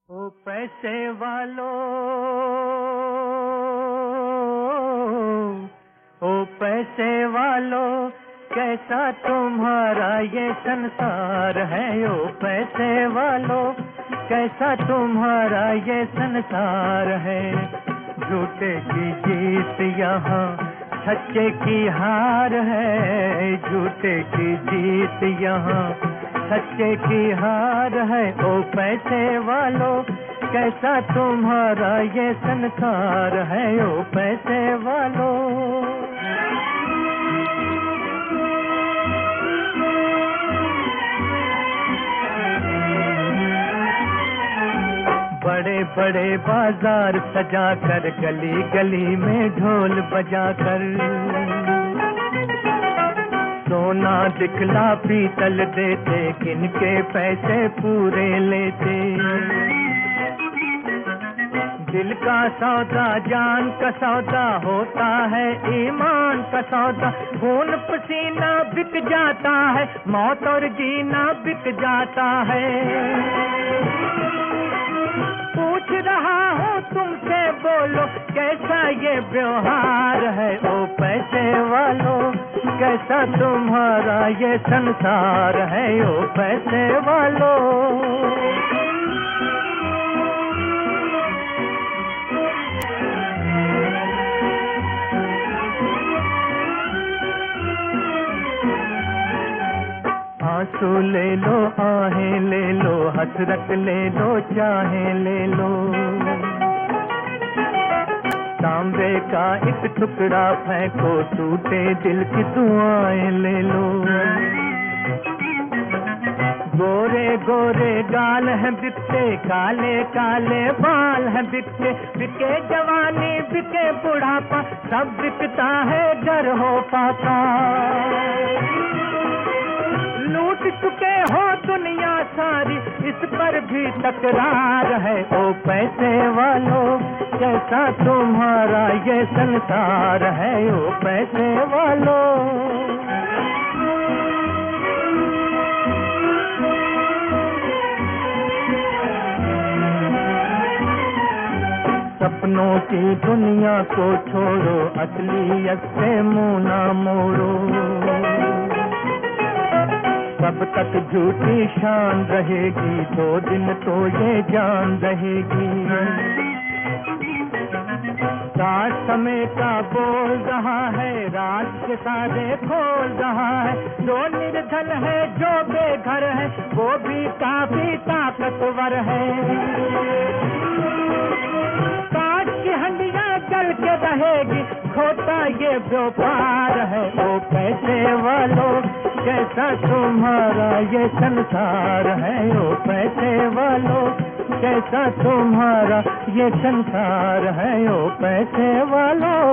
ओ पैसे वालों, ओ पैसे वालों, कैसा तुम्हारा ये संसार है। ओ पैसे वालों, कैसा तुम्हारा ये संसार है। झूठे की जीत यहाँ सच्चे की हार है। झूठे की जीत यहाँ सच्चे की हार है। ओ पैसे वालों, कैसा तुम्हारा ये संसार है। ओ पैसे वालों, बड़े बड़े बाजार सजा कर, गली गली में ढोल बजा कर, सोना दिखला पीतल देते, किनके पैसे पूरे लेते। दिल का सौदा जान का सौदा होता है, ईमान का सौदा खून पसीना बिक जाता है, मौत और जीना बिक जाता है। पूछ रहा हूँ तुमसे, बोलो कैसा ये व्यवहार है। ओ पैसे वालों, कैसा तुम्हारा ये संसार है। ओ पैसे वालों, आंसू ले लो, आहें ले लो, हसरत ले लो, चाहे ले लो। तांबे का एक टुकड़ा फेंको, टूटे दिल की दुआएं ले लो। गोरे गोरे गाल हैं बिकते, काले काले बाल हैं बिकते। बिके जवानी बिके बुढ़ापा, सब बिकता है डर हो पाता। लूट चुके हो दुनिया सारी, इस पर भी तकरार है। ओ पैसे वालों, कैसा तुम्हारा ये संसार है। ओ पैसे वालों, सपनों की दुनिया को छोड़ो, असलियत से मुंह ना मोड़ो। कब तक झूठी शान रहेगी, 2 दिन तो ये जान रहेगी। साथ समय का बोल रहा है, रात के सारे खोल रहा है। जो निर्धन है, जो बेघर है, वो भी काफी ताकतवर है। काट की हंडियां जल के रहेगी, खोटा ये व्यापार है। ओ पैसे वालों, कैसा तुम्हारा ये संसार है। ओ पैसे वालों, कैसा तुम्हारा ये संसार है। ओ पैसे वालों,